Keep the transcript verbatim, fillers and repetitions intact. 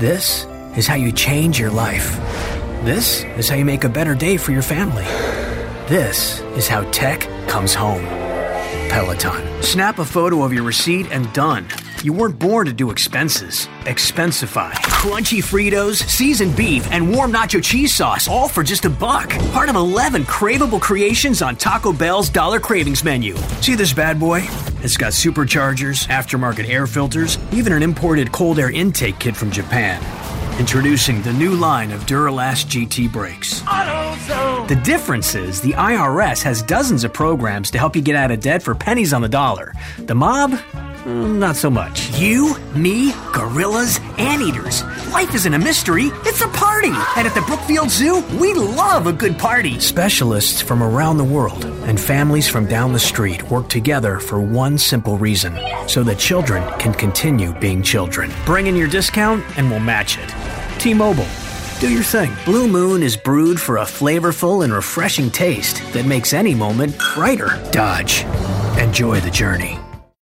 This is how you change your life. This is how you make a better day for your family. This is how tech comes home. Peloton. Snap a photo of your receipt and done. You weren't born to do expenses. Expensify. Crunchy Fritos, seasoned beef, and warm nacho cheese sauce, all for just a buck. Part of eleven craveable creations on Taco Bell's Dollar Cravings menu. See this bad boy? It's got superchargers, aftermarket air filters, even an imported cold air intake kit from Japan. Introducing the new line of Duralast G T brakes. AutoZone. The difference is the I R S has dozens of programs to help you get out of debt for pennies on the dollar. The mob? Mm, not so much. You, me, gorillas, anteaters. Life isn't a mystery, it's a party. And at the Brookfield Zoo, we love a good party. Specialists from around the world and families from down the street work together for one simple reason, so that children can continue being children. Bring in your discount and we'll match it. T-Mobile. Do your thing. Blue Moon is brewed for a flavorful and refreshing taste that makes any moment brighter. Dodge. Enjoy the journey.